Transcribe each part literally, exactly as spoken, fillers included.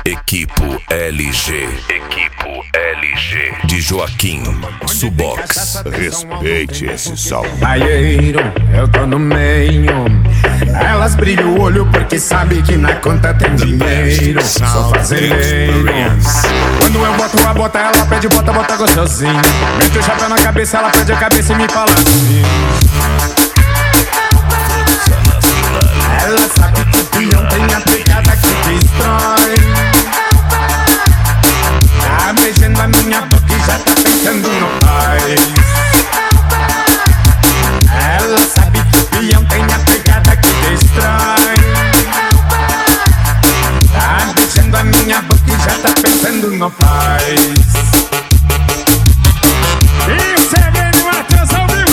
Equipo L G. Equipo L G. De Joaquim Subox. Respeite esse som. Baieiro, eu tô no meio. Elas brilham o olho porque sabe que na conta tem dinheiro. Sou fazendeiro. Quando eu boto a bota, ela pede bota, bota gostosinho. Mete o chapéu na cabeça, ela pede a cabeça e me fala assim. Ela sabe que o peão tem a pegada que destrói. Tá beijando a minha boca e já tá pensando no pai. Ela sabe que o peão tem a pegada que destrói. Tá beijando a minha boca e já tá pensando no pai. Isso é bem uma atenção viva.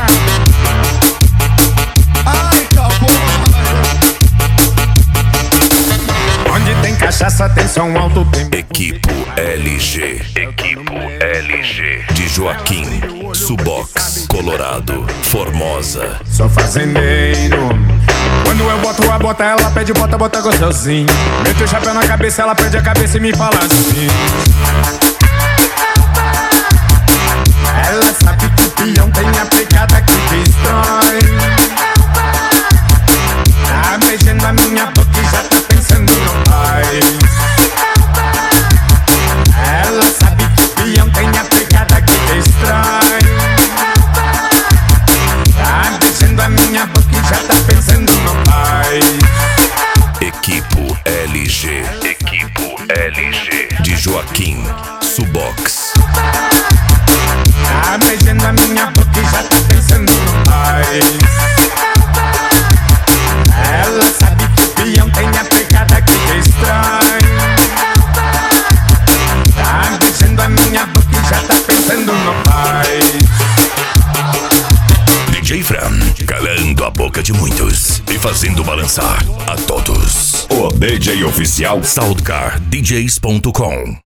Cachaça tem som alto, tem... Equipo L G. Equipo L G. De Joaquim Subox. Colorado, Formosa. Sou fazendeiro. Quando eu boto a bota, ela pede bota, bota gostosinho. Mete o chapéu na cabeça, ela pede a cabeça e me fala assim. Ela sabe que o peão tem a pegada que destrói. Tá beijando a minha boca e já tá pensando no pai. Ela sabe que o peão tem a pegada que destrói. Tá beijando a minha boca e já tá pensando no pai. Equipo L G. Equipo L G. De Joaquim Subox. Tá beijando a minha boca e já tá pensando no pai. Ela sabe que o peão tem a pegada que destrói. Tá beijando a minha boca e já tá pensando no pai. D J Fran, calando a boca de muitos e fazendo balançar a todos. O D J oficial Soundcar D Js ponto com